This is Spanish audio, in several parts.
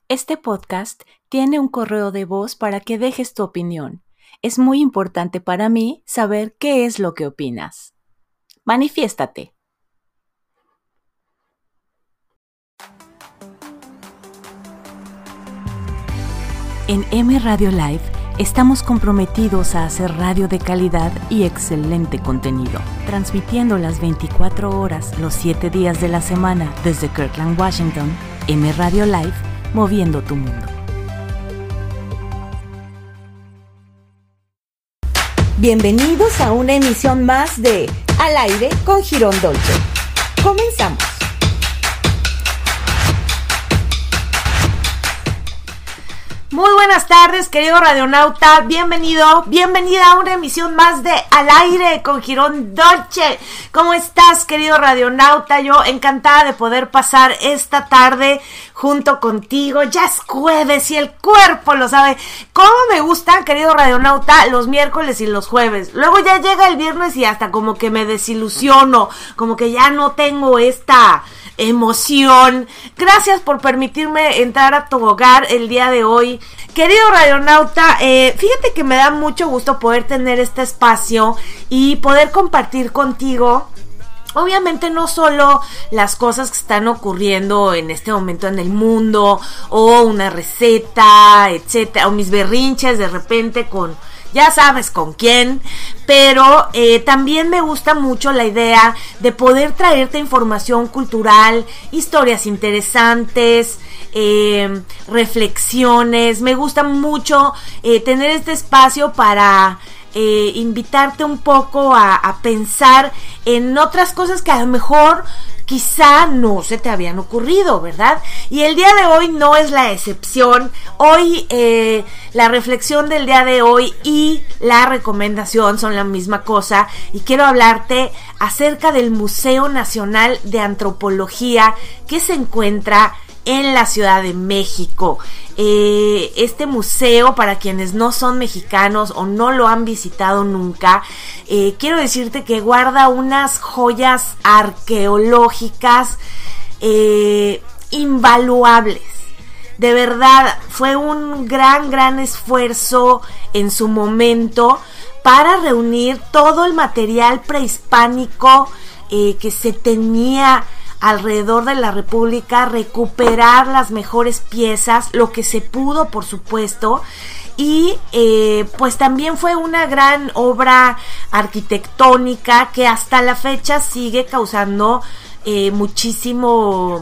Este podcast tiene un correo de voz para que dejes tu opinión. Es muy importante para mí saber qué es lo que opinas. Manifiéstate. En M Radio Live estamos comprometidos a hacer radio de calidad y excelente contenido, transmitiendo las 24 horas, los 7 días de la semana desde Kirkland, Washington. M Radio Live, moviendo tu mundo. Bienvenidos a una emisión más de Al Aire con Girón Dolce. Comenzamos. Muy buenas tardes, querido radionauta, bienvenida a una emisión más de Al Aire con Girón Dolce. ¿Cómo estás, querido radionauta? Yo encantada de poder pasar esta tarde junto contigo. Ya es jueves y el cuerpo lo sabe. ¿Cómo me gustan, querido radionauta, los miércoles y los jueves? Luego ya llega el viernes y hasta como que me desilusiono, como que ya no tengo esta emoción. Gracias por permitirme entrar a tu hogar el día de hoy. Querido radionauta, fíjate que me da mucho gusto poder tener este espacio y poder compartir contigo, obviamente, no solo las cosas que están ocurriendo en este momento en el mundo, o una receta, etcétera, o mis berrinches de repente con, ya sabes con quién, pero también me gusta mucho la idea de poder traerte información cultural, historias interesantes, reflexiones. Me gusta mucho tener este espacio para invitarte un poco a pensar en otras cosas que a lo mejor quizá no se te habían ocurrido, ¿verdad? Y el día de hoy no es la excepción. Hoy la reflexión del día de hoy y la recomendación son la misma cosa, y quiero hablarte acerca del Museo Nacional de Antropología que se encuentra en la Ciudad de México. Este museo, para quienes no son mexicanos o no lo han visitado nunca, quiero decirte que guarda unas joyas arqueológicas invaluables. De verdad, fue un gran esfuerzo en su momento para reunir todo el material prehispánico que se tenía alrededor de la República, recuperar las mejores piezas, lo que se pudo, por supuesto, y pues también fue una gran obra arquitectónica que hasta la fecha sigue causando muchísimo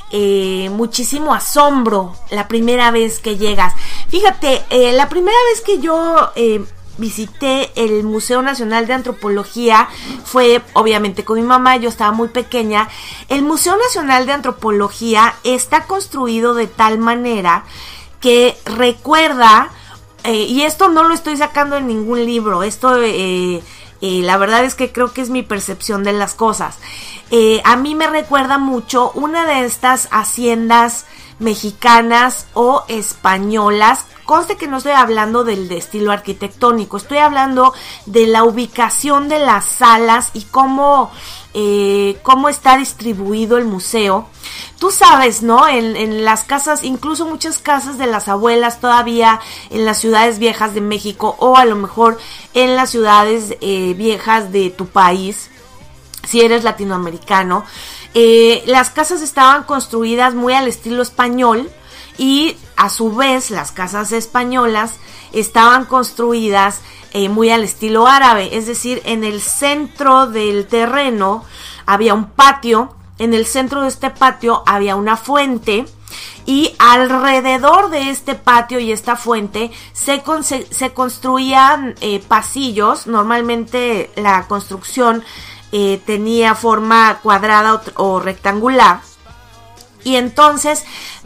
asombro la primera vez que llegas. Fíjate, la primera vez que yo visité el Museo Nacional de Antropología fue obviamente con mi mamá. Yo estaba muy pequeña. El Museo Nacional de Antropología está construido de tal manera que recuerda, y esto no lo estoy sacando en ningún libro, esto la verdad es que creo que es mi percepción de las cosas. A mí me recuerda mucho una de estas haciendas mexicanas o españolas. Conste que no estoy hablando del estilo arquitectónico, estoy hablando de la ubicación de las salas y cómo está distribuido el museo. Tú sabes, ¿no? En las casas, incluso muchas casas de las abuelas todavía en las ciudades viejas de México, o a lo mejor en las ciudades viejas de tu país, si eres latinoamericano, las casas estaban construidas muy al estilo español. Y a su vez las casas españolas estaban construidas muy al estilo árabe, es decir, en el centro del terreno había un patio, en el centro de este patio había una fuente, y alrededor de este patio y esta fuente se construían pasillos. Normalmente la construcción tenía forma cuadrada o rectangular, y entonces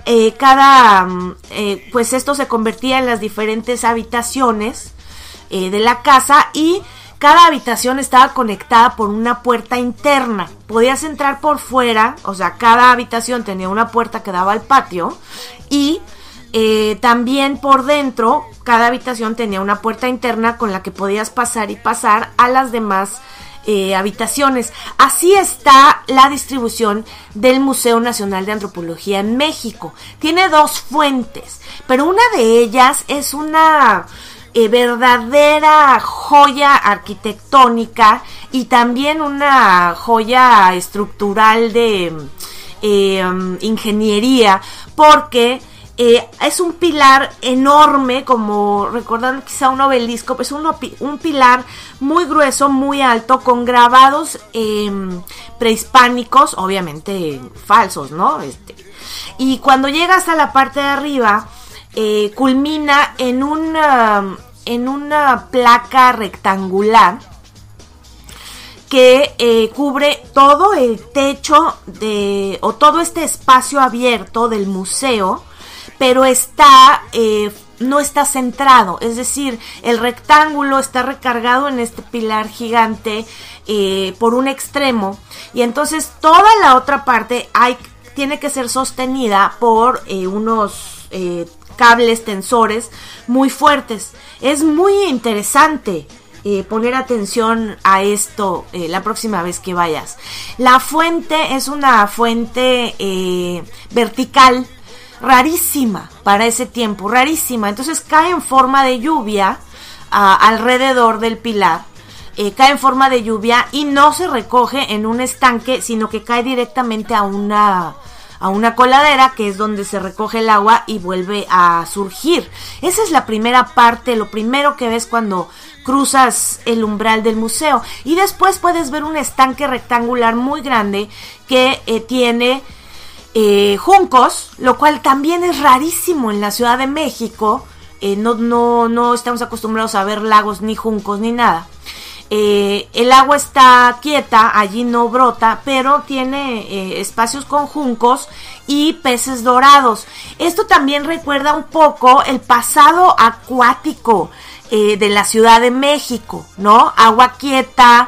pues esto se convertía en las diferentes habitaciones de la casa, y cada habitación estaba conectada por una puerta interna. Podías entrar por fuera, o sea, cada habitación tenía una puerta que daba al patio, y también por dentro cada habitación tenía una puerta interna con la que podías pasar a las demás habitaciones. Así está la distribución del Museo Nacional de Antropología en México. Tiene 2 fuentes, pero una de ellas es una verdadera joya arquitectónica y también una joya estructural de ingeniería, porque es un pilar enorme, como recordando quizá un obelisco, pues un pilar muy grueso, muy alto, con grabados prehispánicos, obviamente falsos, ¿no? Y cuando llega hasta la parte de arriba, culmina en una placa rectangular que cubre todo el techo o todo este espacio abierto del museo, pero no está centrado, es decir, el rectángulo está recargado en este pilar gigante por un extremo, y entonces toda la otra parte tiene que ser sostenida por unos cables tensores muy fuertes. Es muy interesante poner atención a esto la próxima vez que vayas. La fuente es una fuente vertical, rarísima para ese tiempo, rarísima. Entonces cae en forma de lluvia alrededor del pilar. Cae en forma de lluvia y no se recoge en un estanque, sino que cae directamente a una coladera, que es donde se recoge el agua y vuelve a surgir. Esa es la primera parte, lo primero que ves cuando cruzas el umbral del museo. Y después puedes ver un estanque rectangular muy grande que tiene juncos, lo cual también es rarísimo en la Ciudad de México. No estamos acostumbrados a ver lagos, ni juncos, ni nada. El agua está quieta, allí no brota, pero tiene espacios con juncos y peces dorados. Esto también recuerda un poco el pasado acuático de la Ciudad de México, ¿no? Agua quieta,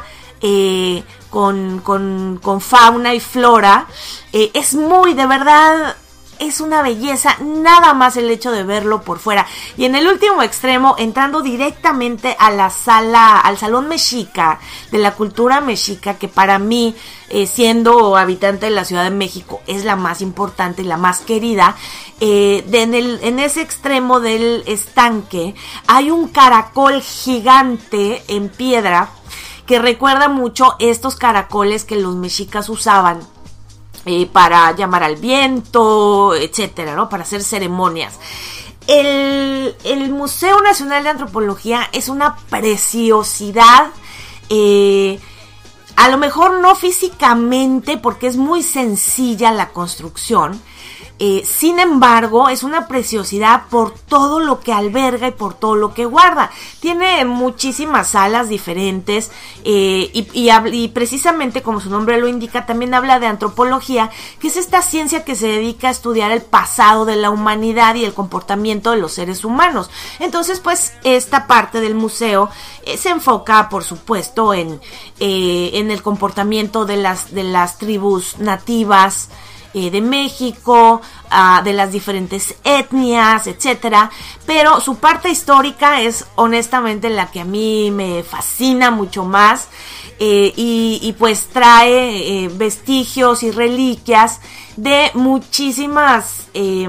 con fauna y flora. Es muy, de verdad, es una belleza, nada más el hecho de verlo por fuera. Y en el último extremo, entrando directamente a la sala, al Salón Mexica, de la cultura mexica, que para mí, siendo habitante de la Ciudad de México, es la más importante y la más querida. En ese extremo del estanque hay un caracol gigante en piedra que recuerda mucho estos caracoles que los mexicas usaban para llamar al viento, etcétera, ¿no? Para hacer ceremonias. El Museo Nacional de Antropología es una preciosidad, a lo mejor no físicamente, porque es muy sencilla la construcción. Sin embargo, es una preciosidad por todo lo que alberga y por todo lo que guarda. Tiene muchísimas salas diferentes y precisamente, como su nombre lo indica, también habla de antropología, que es esta ciencia que se dedica a estudiar el pasado de la humanidad y el comportamiento de los seres humanos. Entonces, pues, esta parte del museo se enfoca, por supuesto, en el comportamiento de las tribus nativas de México, de las diferentes etnias, etcétera, pero su parte histórica es honestamente la que a mí me fascina mucho más, y pues trae vestigios y reliquias de muchísimas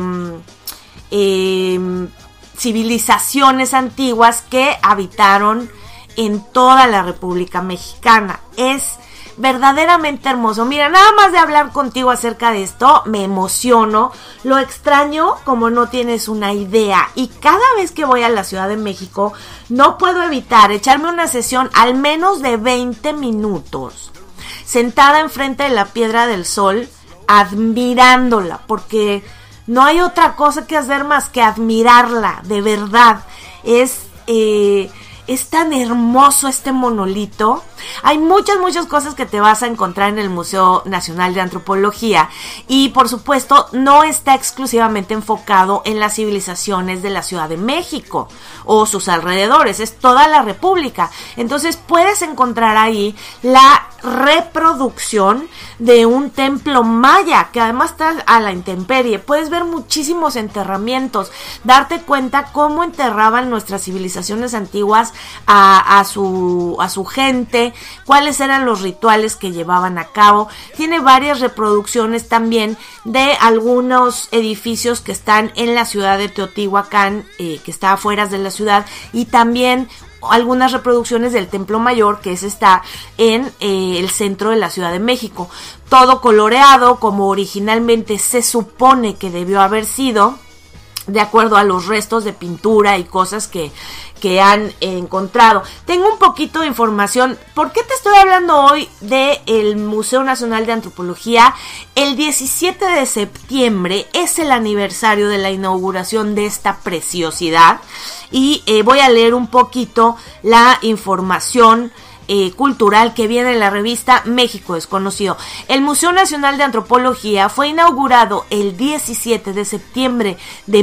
civilizaciones antiguas que habitaron en toda la República Mexicana. Es verdaderamente hermoso. Mira, nada más de hablar contigo acerca de esto me emociono, lo extraño como no tienes una idea, y cada vez que voy a la Ciudad de México no puedo evitar echarme una sesión al menos de 20 minutos sentada enfrente de la Piedra del Sol admirándola, porque no hay otra cosa que hacer más que admirarla, de verdad. Es tan hermoso este monolito. Hay muchas cosas que te vas a encontrar en el Museo Nacional de Antropología, y por supuesto no está exclusivamente enfocado en las civilizaciones de la Ciudad de México o sus alrededores, es toda la República. Entonces puedes encontrar ahí la reproducción de un templo maya, que además está a la intemperie. Puedes ver muchísimos enterramientos, darte cuenta cómo enterraban nuestras civilizaciones antiguas a su gente, cuáles eran los rituales que llevaban a cabo. Tiene varias reproducciones también de algunos edificios que están en la ciudad de Teotihuacán, que está afuera de la ciudad, y también algunas reproducciones del Templo Mayor, que está en el centro de la Ciudad de México. Todo coloreado como originalmente se supone que debió haber sido, de acuerdo a los restos de pintura y cosas que han encontrado. Tengo un poquito de información. ¿Por qué te estoy hablando hoy del Museo Nacional de Antropología? El 17 de septiembre es el aniversario de la inauguración de esta preciosidad, y voy a leer un poquito la información cultural que viene en la revista México Desconocido. El Museo Nacional de Antropología fue inaugurado el 17 de septiembre de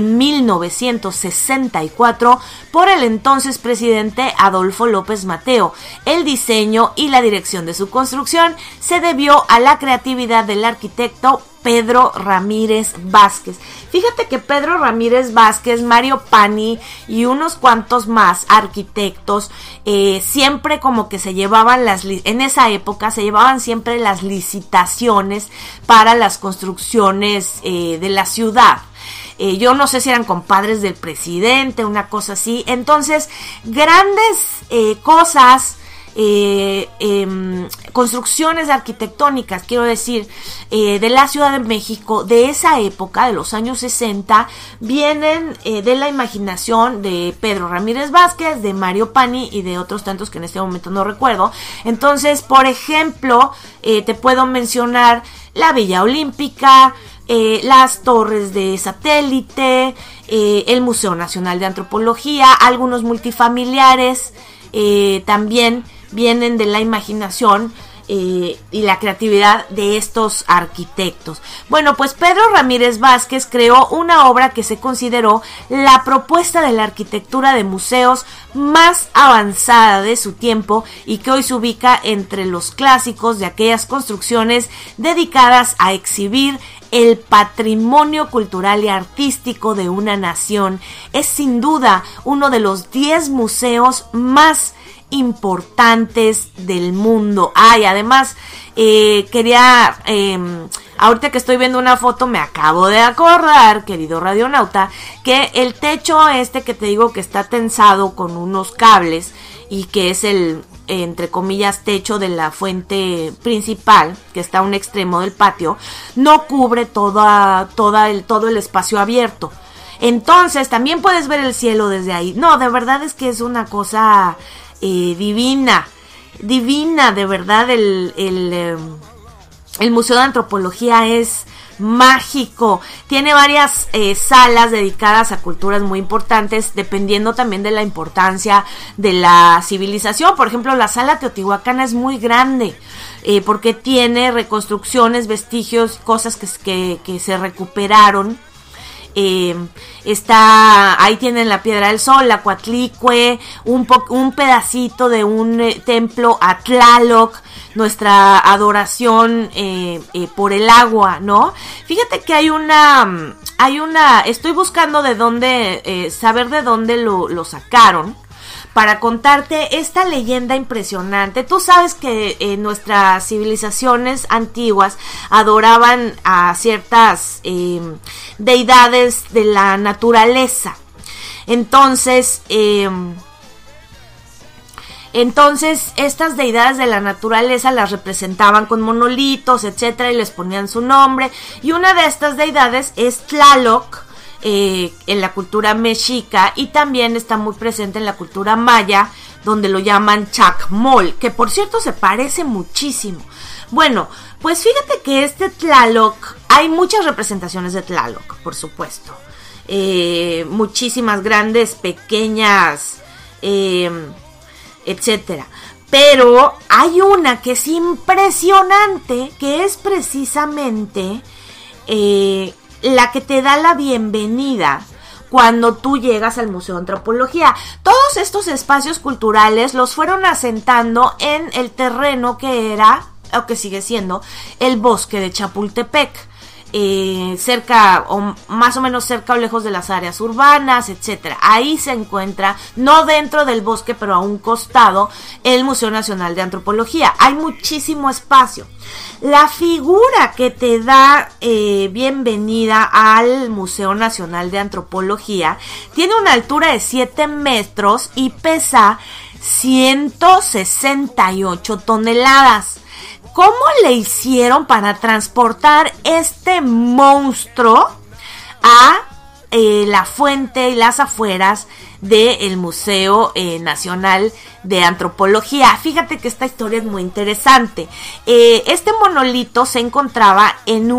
1964 por el entonces presidente Adolfo López Mateo. El diseño y la dirección de su construcción se debió a la creatividad del arquitecto Pedro Ramírez Vázquez. Fíjate que Pedro Ramírez Vázquez, Mario Pani y unos cuantos más arquitectos siempre como que se llevaban en esa época se llevaban siempre las licitaciones para las construcciones de la ciudad. Yo no sé si eran compadres del presidente, una cosa así. Entonces, grandes cosas, construcciones arquitectónicas, quiero decir, de la Ciudad de México de esa época, de los años 60, vienen de la imaginación de Pedro Ramírez Vázquez, de Mario Pani y de otros tantos que en este momento no recuerdo. Entonces, por ejemplo, te puedo mencionar la Villa Olímpica, las torres de satélite, el Museo Nacional de Antropología, algunos multifamiliares, también vienen de la imaginación y la creatividad de estos arquitectos. Bueno, pues Pedro Ramírez Vázquez creó una obra que se consideró la propuesta de la arquitectura de museos más avanzada de su tiempo y que hoy se ubica entre los clásicos de aquellas construcciones dedicadas a exhibir el patrimonio cultural y artístico de una nación. Es sin duda uno de los 10 museos más importantes del mundo. Además, ahorita que estoy viendo una foto, me acabo de acordar, querido radionauta, que el techo que te digo que está tensado con unos cables y que es el, entre comillas, techo de la fuente principal, que está a un extremo del patio, no cubre todo el espacio abierto. Entonces, también puedes ver el cielo desde ahí. No, de verdad es que es una cosa divina, de verdad. El Museo de Antropología es mágico, tiene varias salas dedicadas a culturas muy importantes, dependiendo también de la importancia de la civilización. Por ejemplo, la sala teotihuacana es muy grande, porque tiene reconstrucciones, vestigios, cosas que se recuperaron. Ahí tienen la Piedra del Sol, la Coatlicue, un pedacito de un templo a Tlaloc, nuestra adoración por el agua, ¿no? Fíjate que hay una, estoy buscando de dónde, saber de dónde lo sacaron, para contarte esta leyenda impresionante. Tú sabes que nuestras civilizaciones antiguas adoraban a ciertas deidades de la naturaleza. Entonces estas deidades de la naturaleza las representaban con monolitos, etcétera, y les ponían su nombre. Y una de estas deidades es Tlaloc, en la cultura mexica, y también está muy presente en la cultura maya, donde lo llaman Chacmol, que por cierto se parece muchísimo. Bueno, pues fíjate que Tlaloc, hay muchas representaciones de Tlaloc, por supuesto, muchísimas, grandes, pequeñas, etcétera. Pero hay una que es impresionante, que es precisamente la que te da la bienvenida cuando tú llegas al Museo de Antropología. Todos estos espacios culturales los fueron asentando en el terreno que era o que sigue siendo el bosque de Chapultepec. Cerca o más o menos cerca o lejos de las áreas urbanas, etcétera. Ahí se encuentra, no dentro del bosque, pero a un costado, el Museo Nacional de Antropología. Hay muchísimo espacio. La figura que te da bienvenida al Museo Nacional de Antropología tiene una altura de 7 metros y pesa 168 toneladas. ¿Cómo le hicieron para transportar este monstruo a la fuente y las afueras del Museo Nacional de Antropología? Fíjate que esta historia es muy interesante. Este monolito se encontraba en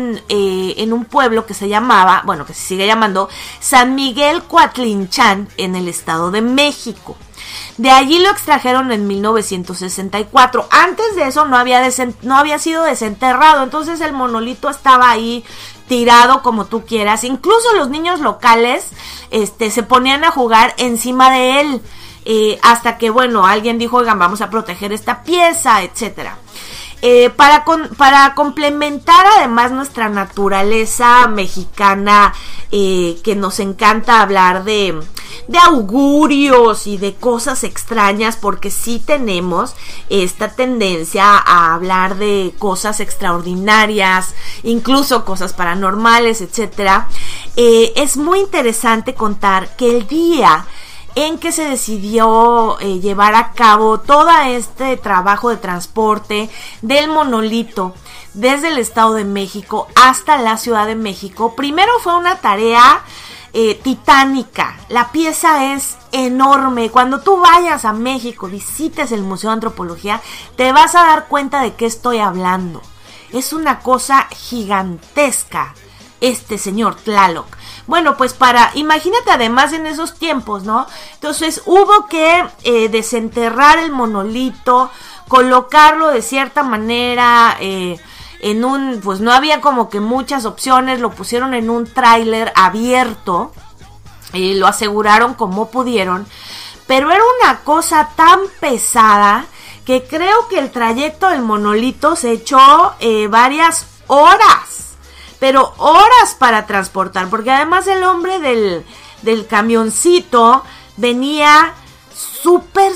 un pueblo que se llamaba, bueno, que se sigue llamando San Miguel Coatlinchan, en el Estado de México. De allí lo extrajeron en 1964. Antes de eso no había sido desenterrado, entonces el monolito estaba ahí tirado como tú quieras. Incluso los niños locales se ponían a jugar encima de él, hasta que, bueno, alguien dijo, oigan, vamos a proteger esta pieza, etcétera. Para complementar además nuestra naturaleza mexicana, que nos encanta hablar de augurios y de cosas extrañas, porque sí tenemos esta tendencia a hablar de cosas extraordinarias, incluso cosas paranormales, etcétera. Es muy interesante contar que el día en que se decidió llevar a cabo todo este trabajo de transporte del monolito desde el Estado de México hasta la Ciudad de México, primero fue una tarea titánica. La pieza es enorme. Cuando tú vayas a México, visites el Museo de Antropología, te vas a dar cuenta de qué estoy hablando. Es una cosa gigantesca este señor Tlaloc. Bueno, pues imagínate además en esos tiempos, ¿no? Entonces hubo que desenterrar el monolito, colocarlo de cierta manera pues no había como que muchas opciones, lo pusieron en un tráiler abierto, lo aseguraron como pudieron, pero era una cosa tan pesada que creo que el trayecto del monolito se echó varias horas. Pero horas para transportar, porque además el hombre del camioncito venía súper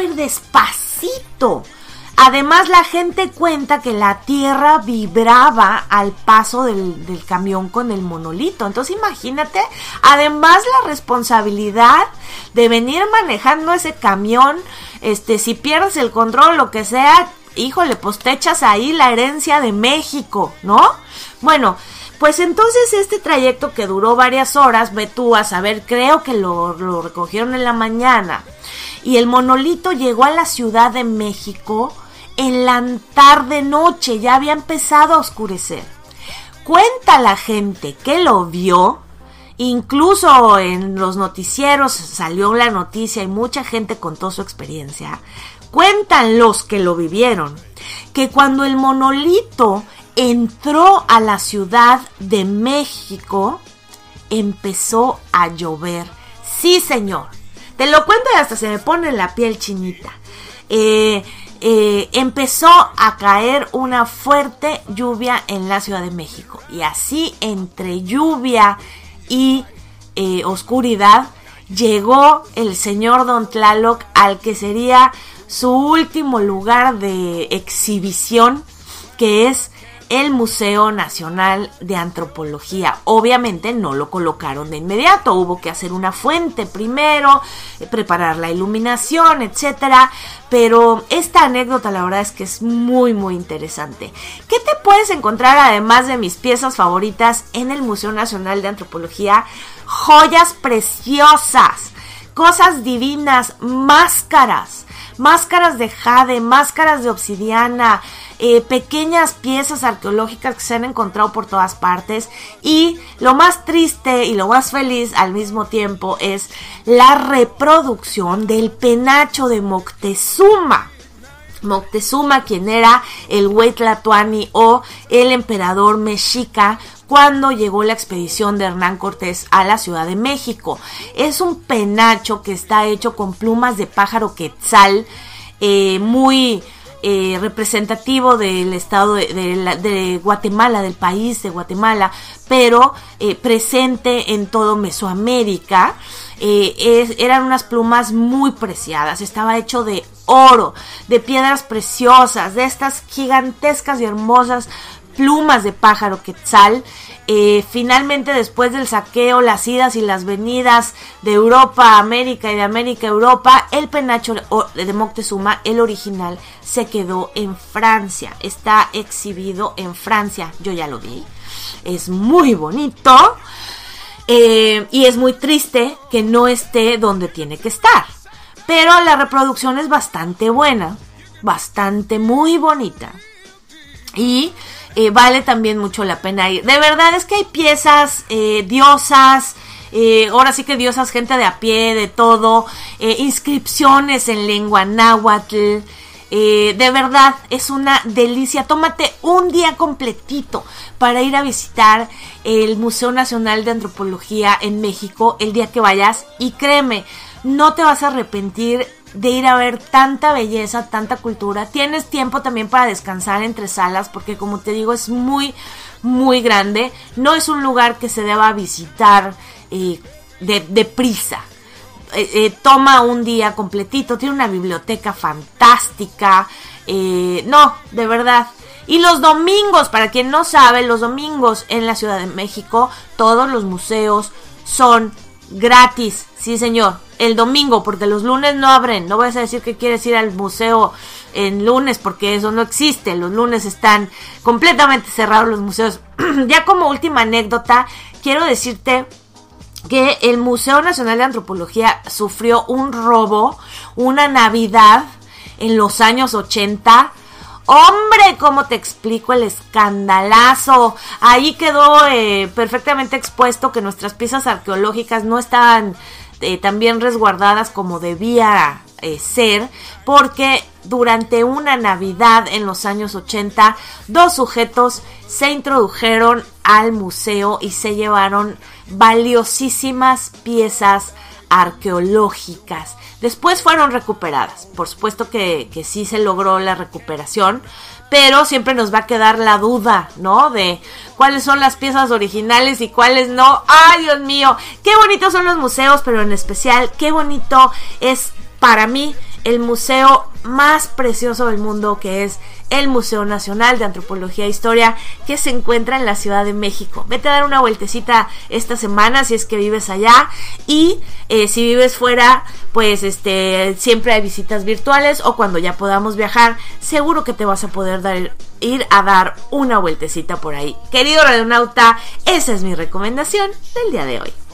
despacito. Además la gente cuenta que la tierra vibraba al paso del camión con el monolito. Entonces imagínate, además la responsabilidad de venir manejando ese camión, si pierdes el control o lo que sea, híjole, pues te echas ahí la herencia de México, ¿no? Bueno, pues entonces este trayecto que duró varias horas, ve tú a saber, creo que lo recogieron en la mañana, y el monolito llegó a la Ciudad de México en la tarde noche, ya había empezado a oscurecer. Cuenta la gente que lo vio, incluso en los noticieros salió la noticia y mucha gente contó su experiencia. Cuentan los que lo vivieron, que cuando el monolito entró a la Ciudad de México, empezó a llover. Sí, señor. Te lo cuento y hasta se me pone la piel chinita. Empezó a caer una fuerte lluvia en la Ciudad de México. Y así, entre lluvia y oscuridad, llegó el señor Don Tlaloc al que sería su último lugar de exhibición, que es el Museo Nacional de Antropología. Obviamente no lo colocaron de inmediato, hubo que hacer una fuente primero, preparar la iluminación, etcétera, pero esta anécdota la verdad es que es muy interesante. ¿Qué te puedes encontrar además de mis piezas favoritas en el Museo Nacional de Antropología? Joyas preciosas, cosas divinas, máscaras de jade, máscaras de obsidiana, pequeñas piezas arqueológicas que se han encontrado por todas partes, y lo más triste y lo más feliz al mismo tiempo es la reproducción del penacho de Moctezuma. Moctezuma, quien era el Hueytlatoani o el emperador mexica cuando llegó la expedición de Hernán Cortés a la Ciudad de México. Es un penacho que está hecho con plumas de pájaro quetzal, muy representativo del estado de Guatemala, del país de Guatemala, pero presente en todo Mesoamérica. Eran unas plumas muy preciadas, estaba hecho de oro, de piedras preciosas, de estas gigantescas y hermosas plumas de pájaro quetzal. Finalmente, después del saqueo, las idas y las venidas de Europa a América y de América a Europa, el penacho de Moctezuma, el original, se quedó en Francia. Está exhibido en Francia. Yo ya lo vi. Es muy bonito. Y es muy triste que no esté donde tiene que estar. Pero la reproducción es bastante buena. Bastante, muy bonita. Y vale también mucho la pena ir. De verdad es que hay piezas, diosas, ahora sí que diosas, gente de a pie, de todo, inscripciones en lengua náhuatl. De verdad es una delicia. Tómate un día completito para ir a visitar el Museo Nacional de Antropología en México el día que vayas, y créeme, no te vas a arrepentir de ir a ver tanta belleza, tanta cultura. Tienes tiempo también para descansar entre salas, porque como te digo, es muy, muy grande. No es un lugar que se deba visitar deprisa. Toma un día completito. Tiene una biblioteca fantástica. No, de verdad. Y los domingos, para quien no sabe, los domingos en la Ciudad de México, todos los museos son gratis. Sí, señor. El domingo, porque los lunes no abren. No vas a decir que quieres ir al museo en lunes, porque eso no existe. Los lunes están completamente cerrados los museos. Ya como última anécdota, quiero decirte que el Museo Nacional de Antropología sufrió un robo, una Navidad en los años 80. Hombre, ¿cómo te explico el escandalazo? Ahí quedó perfectamente expuesto que nuestras piezas arqueológicas no estaban tan bien resguardadas como debía ser, porque durante una Navidad en los años 80, 2 sujetos se introdujeron al museo y se llevaron valiosísimas piezas arqueológicas. Después fueron recuperadas. Por supuesto que sí se logró la recuperación, pero siempre nos va a quedar la duda, ¿no? De cuáles son las piezas originales y cuáles no. ¡Ay, Dios mío! Qué bonitos son los museos, pero en especial, qué bonito es para mí el museo más precioso del mundo, que es el Museo Nacional de Antropología e Historia, que se encuentra en la Ciudad de México. Vete a dar una vueltecita esta semana si es que vives allá, y si vives fuera, pues siempre hay visitas virtuales, o cuando ya podamos viajar, seguro que te vas a poder ir a dar una vueltecita por ahí. Querido radionauta, esa es mi recomendación del día de hoy.